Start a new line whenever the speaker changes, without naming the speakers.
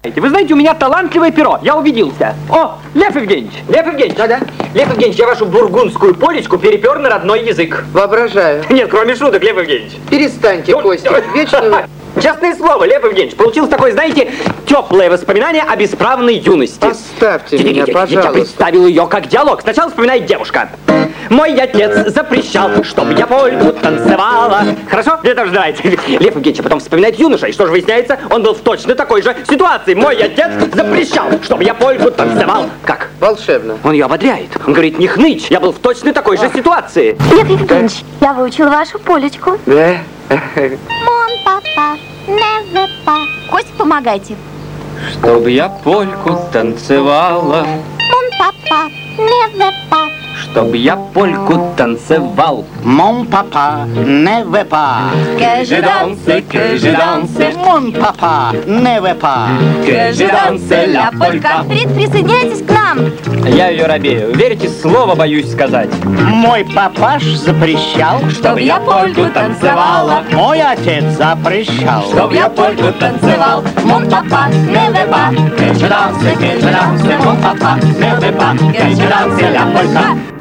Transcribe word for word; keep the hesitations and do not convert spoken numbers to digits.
Вы знаете, у меня талантливое перо, я убедился. О, Лев Евгеньевич, Лев Евгеньевич.
Да-да.
Лев Евгеньевич, я вашу бургундскую полечку перепер на родной язык.
Воображаю.
Нет, кроме шуток, Лев Евгеньевич.
Перестаньте, Костя, вечно вы...
Честное слово, Лев Евгеньевич, получилось такое, знаете, теплое воспоминание о бесправной юности.
Оставьте меня, пожалуйста.
Я представил ее как диалог. Сначала вспоминает девушка. Мой отец запрещал, чтобы я польку танцевала. Хорошо? Мне тоже нравится. Лев Евгеньевич потом вспоминает юноша. И что же выясняется? Он был в точно такой же ситуации. Мой отец запрещал, чтобы я польку танцевал. Как?
Волшебно.
Он ее ободряет. Он говорит, не хнычь, я был в точно такой же ситуации.
Лев Евгеньевич, я выучил вашу полечку.
Да?
Мон, папа, не па. Кость, помогайте.
Чтобы я польку танцевала.
Мон, папа, не па.
Чтобы я польку танцевал.
Mon papa ne veut pas
Que je danse, que je danse.
Mon papa ne veut pas
Que je danse la polka.
Рит, присоединяйтесь к нам.
Я ее робею. Верите, слово боюсь сказать.
Мой папаш запрещал,
Чтобы я польку танцевала.
мой отец запрещал.
Чтоб я польку танцевал. Mon papa ne veut pas Que je danse, que je danse. Mon papa ne veut pas Que je danse la polka.